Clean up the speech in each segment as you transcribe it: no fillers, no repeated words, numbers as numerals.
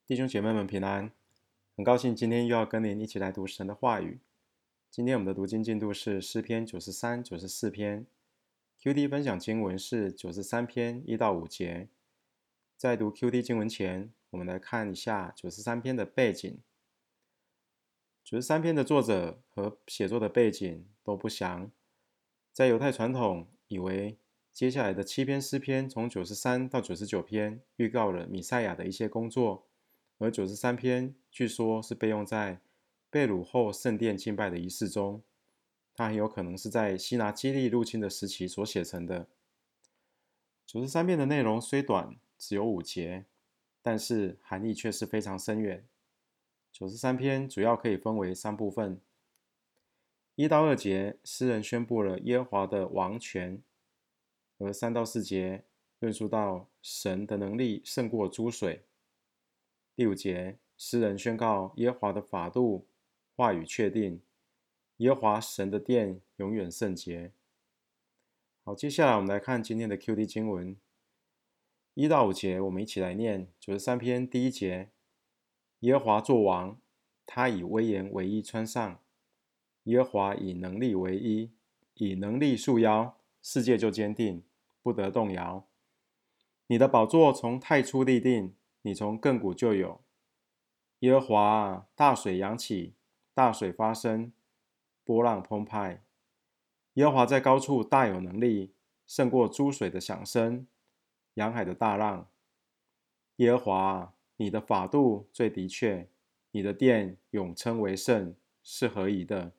弟兄姐妹们平安，很高兴今天又要跟您一起来读神的话语。今天我们的读经进度是诗篇93、94篇。QD 分享经文是93篇1到5节。在读 QD 经文前，我们来看一下93篇的背景。93篇的作者和写作的背景都不详。在犹太传统，以为接下来的7篇诗篇从93到99篇预告了弥赛亚的一些工作。而93篇据说是被用在被掳后圣殿敬拜的仪式中，它很有可能是在西拿基立入侵的时期所写成的。93篇的内容虽短，只有5节，但是含义却是非常深远。93篇主要可以分为3部分。1到2节，诗人宣布了耶和华的王权，而3到4节论述到神的能力胜过诸水。第5节，诗人宣告耶和华的法度话语确定，耶和华神的殿永远圣洁。好，接下来我们来看今天的 QD 经文1到5节，我们一起来念93篇第1节。耶和华作王，他以威严为衣穿上，耶和华以能力为衣，以能力束腰，世界就坚定，不得动摇。你的宝座从太初立定，你从亘古就有。耶和华啊，大水扬起，大水发生，波浪澎湃。耶和华在高处大有能力，胜过诸水的响声，洋海的大浪。耶和华啊，你的法度最的确，你的殿永称为圣，是何宜的。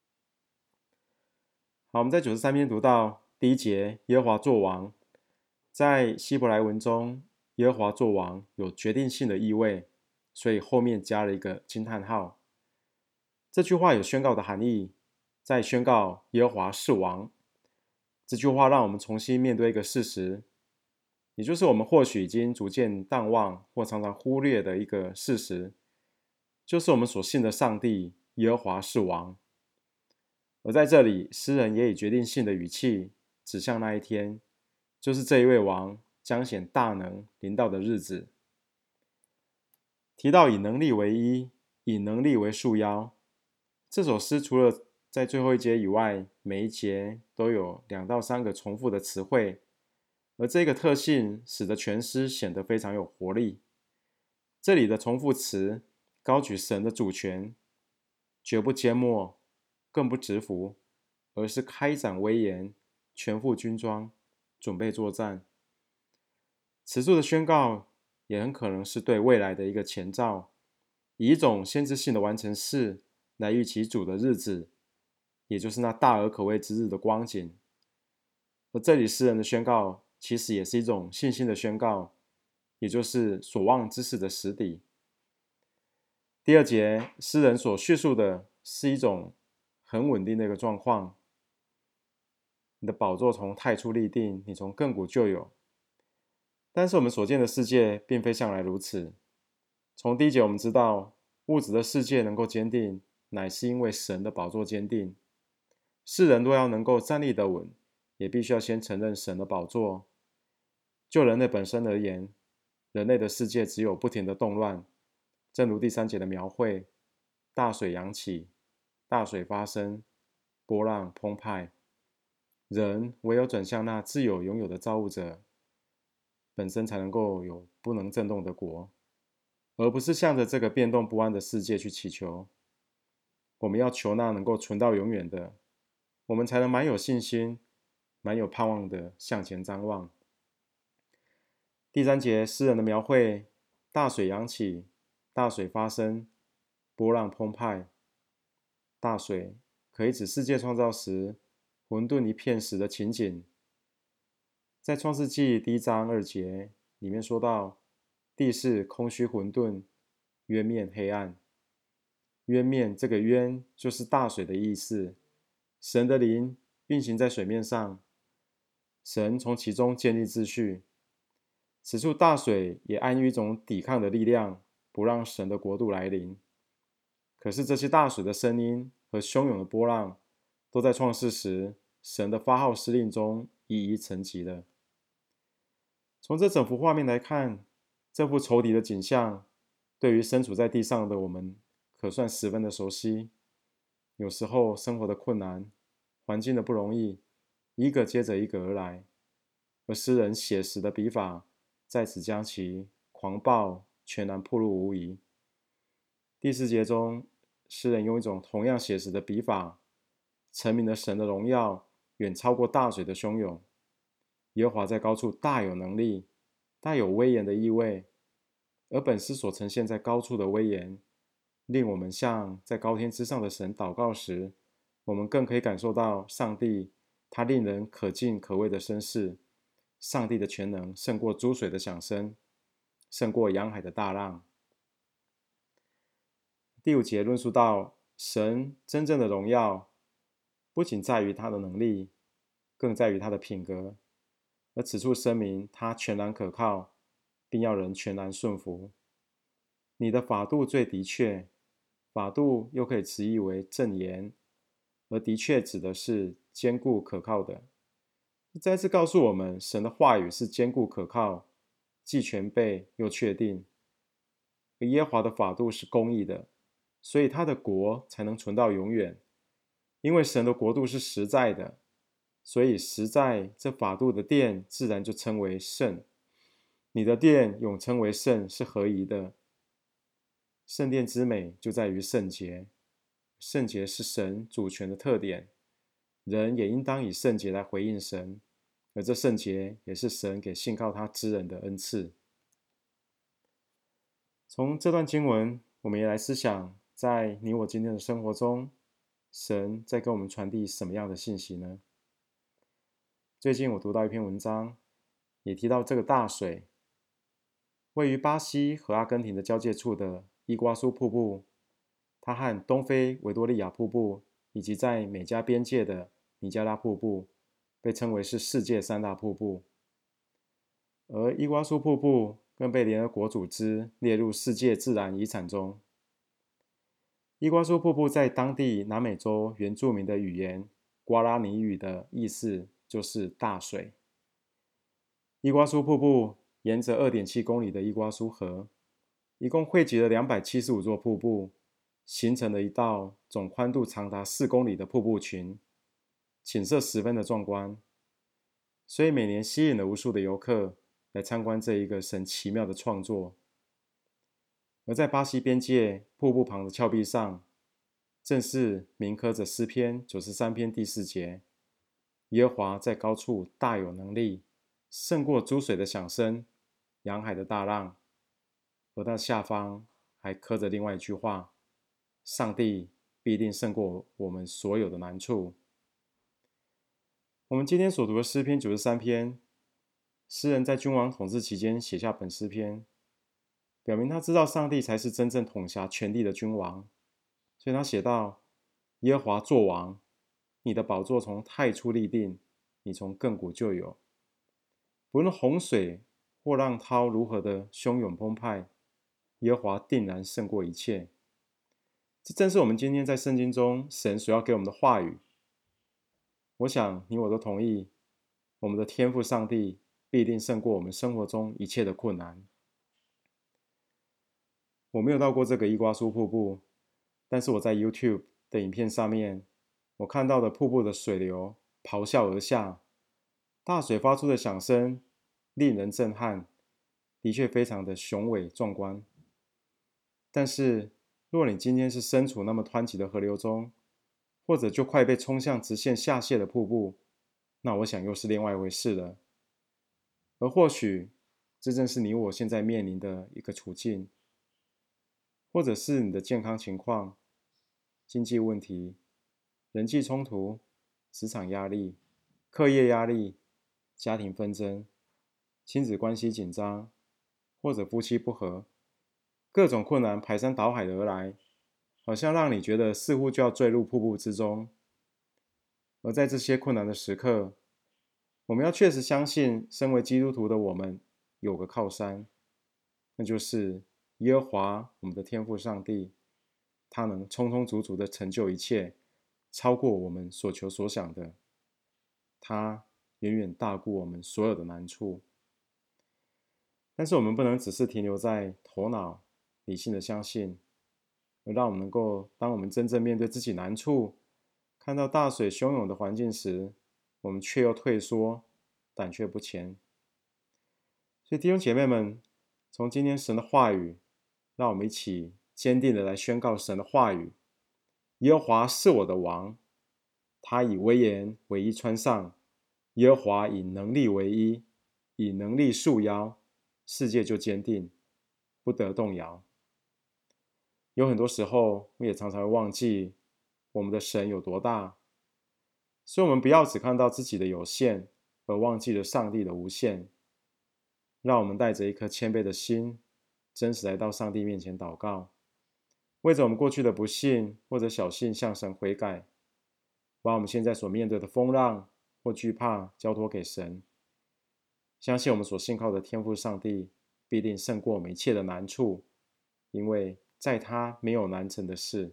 好，我们在93篇读到第1节，耶和华作王。在希伯来文中，耶和华作王有决定性的意味，所以后面加了一个惊叹号。这句话有宣告的含义，在宣告耶和华是王。这句话让我们重新面对一个事实，也就是我们或许已经逐渐淡忘或常常忽略的一个事实，就是我们所信的上帝耶和华是王。而在这里，诗人也以决定性的语气指向那一天，就是这一位王彰显大能临到的日子。提到以能力为衣，以能力为束腰，这首诗除了在最后一节以外，每一节都有2到3个重复的词汇，而这个特性使得全诗显得非常有活力。这里的重复词高举神的主权，绝不缄默，更不直服，而是开展威严，全副军装，准备作战。此处的宣告也很可能是对未来的一个前兆，以一种先知性的完成式来预期主的日子，也就是那大而可畏之日的光景。而这里诗人的宣告其实也是一种信心的宣告，也就是所望之事的实底。第2节，诗人所叙述的是一种很稳定的一个状况。你的宝座从太初立定，你从亘古就有。但是我们所见的世界并非向来如此。从第1节我们知道，物质的世界能够坚定，乃是因为神的宝座坚定。世人若要能够站立得稳，也必须要先承认神的宝座。就人类本身而言，人类的世界只有不停的动乱，正如第3节的描绘，大水扬起，大水发生，波浪澎湃。人唯有转向那自有拥有的造物者，本身才能够有不能震动的国，而不是向着这个变动不安的世界去祈求。我们要求那能够存到永远的，我们才能蛮有信心，蛮有盼望的向前张望。第3节，诗人的描绘，大水扬起，大水发生，波浪澎湃。大水可以指世界创造时混沌一片时的情景。在创世纪第1章2节里面说到，地是空虚混沌，渊面黑暗。渊面这个渊就是大水的意思，神的灵运行在水面上，神从其中建立秩序。此处大水也暗喻一种抵抗的力量，不让神的国度来临。可是这些大水的声音和汹涌的波浪，都在创世时神的发号施令中一一沉寂了。从这整幅画面来看，这幅仇敌的景象对于身处在地上的我们，可算十分的熟悉。有时候生活的困难，环境的不容易，一个接着一个而来，而诗人写实的笔法，在此将其狂暴全然暴露无遗。第四节中，诗人用一种同样写实的笔法，陈明了神的荣耀远超过大水的汹涌。耶和华在高处大有能力，大有威严的意味，而本诗所呈现在高处的威严，令我们向在高天之上的神祷告时，我们更可以感受到上帝他令人可敬可畏的身世。上帝的全能胜过诸水的响声，胜过洋海的大浪。第五节论述到，神真正的荣耀不仅在于他的能力，更在于他的品格。而此处声明他全然可靠，并要人全然顺服。你的法度最的确，法度又可以词义为正言，而的确指的是坚固可靠的。再次告诉我们，神的话语是坚固可靠，既全备又确定。而耶和华的法度是公义的，所以他的国才能存到永远。因为神的国度是实在的，所以实在这法度的殿自然就称为圣。你的殿永称为圣，是合宜的。圣殿之美就在于圣洁，圣洁是神主权的特点，人也应当以圣洁来回应神，而这圣洁也是神给信靠他之人的恩赐。从这段经文，我们也来思想，在你我今天的生活中，神在跟我们传递什么样的信息呢？最近我读到一篇文章，也提到这个大水，位于巴西和阿根廷的交界处的伊瓜苏瀑布，它和东非维多利亚瀑布以及在美加边界的尼加拉瀑布被称为是世界三大瀑布。而伊瓜苏瀑布更被联合国组织列入世界自然遗产中。伊瓜苏瀑布在当地南美洲原住民的语言瓜拉尼语的意思就是大水。伊瓜苏瀑布沿着 2.7 公里的伊瓜苏河，一共汇集了275座瀑布，形成了一道总宽度长达4公里的瀑布群，景色十分的壮观，所以每年吸引了无数的游客来参观这一个神奇妙的创作。而在巴西边界瀑布旁的峭壁上，正是铭刻着诗篇93篇第4节，耶和华在高处大有能力，胜过诸水的响声，洋海的大浪。而它下方还刻着另外一句话，上帝必定胜过我们所有的难处。我们今天所读的诗篇93篇，诗人在君王统治期间写下本诗篇，表明他知道上帝才是真正统辖全地的君王。所以他写道，耶和华作王，你的宝座从太初立定，你从亘古就有。不论洪水或浪涛如何的汹涌澎湃，耶和华定然胜过一切。这正是我们今天在圣经中神所要给我们的话语。我想你我都同意，我们的天父上帝必定胜过我们生活中一切的困难。我没有到过这个伊瓜苏瀑布，但是我在 YouTube 的影片上面，我看到的瀑布的水流咆哮而下，大水发出的响声令人震撼，的确非常的雄伟壮观。但是若你今天是身处那么湍急的河流中，或者就快被冲向直线下泻的瀑布，那我想又是另外一回事了。而或许这正是你我现在面临的一个处境，或者是你的健康情况、经济问题、人际冲突、职场压力、课业压力、家庭纷争、亲子关系紧张，或者夫妻不和，各种困难排山倒海的而来，好像让你觉得似乎就要坠入瀑布之中。而在这些困难的时刻，我们要确实相信，身为基督徒的我们有个靠山，那就是耶和华我们的天父上帝，他能充充足足的成就一切，超过我们所求所想的，他远远大过我们所有的难处。但是我们不能只是停留在头脑理性的相信，而让我们能够，当我们真正面对自己难处，看到大水汹涌的环境时，我们却又退缩，胆怯不前。所以弟兄姐妹们，从今天神的话语，让我们一起坚定的来宣告神的话语：耶和华是我的王，他以威严为衣穿上，耶和华以能力为衣，以能力束腰，世界就坚定，不得动摇。有很多时候，我也常常会忘记我们的神有多大，所以我们不要只看到自己的有限，而忘记了上帝的无限。让我们带着一颗谦卑的心，真实来到上帝面前祷告，为着我们过去的不信或者小信向神悔改，把我们现在所面对的风浪或惧怕交托给神，相信我们所信靠的天父上帝必定胜过我们一切的难处，因为在他没有难成的事。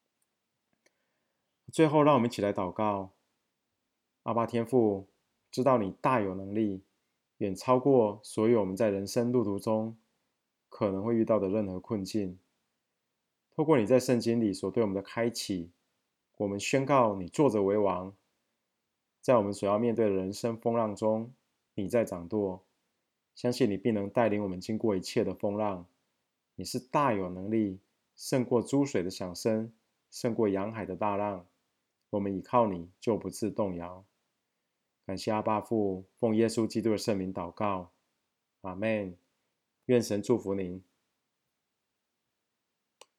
最后，让我们一起来祷告。阿爸天父，知道你大有能力，远超过所有我们在人生路途中可能会遇到的任何困境。透过你在圣经里所对我们的开启，我们宣告你坐着为王，在我们所要面对的人生风浪中，你在掌舵，相信你必能带领我们经过一切的风浪。你是大有能力，胜过诸水的响声，胜过洋海的大浪。我们倚靠你，就不致动摇。感谢阿爸父，奉耶稣基督的圣名祷告，阿们。愿神祝福您。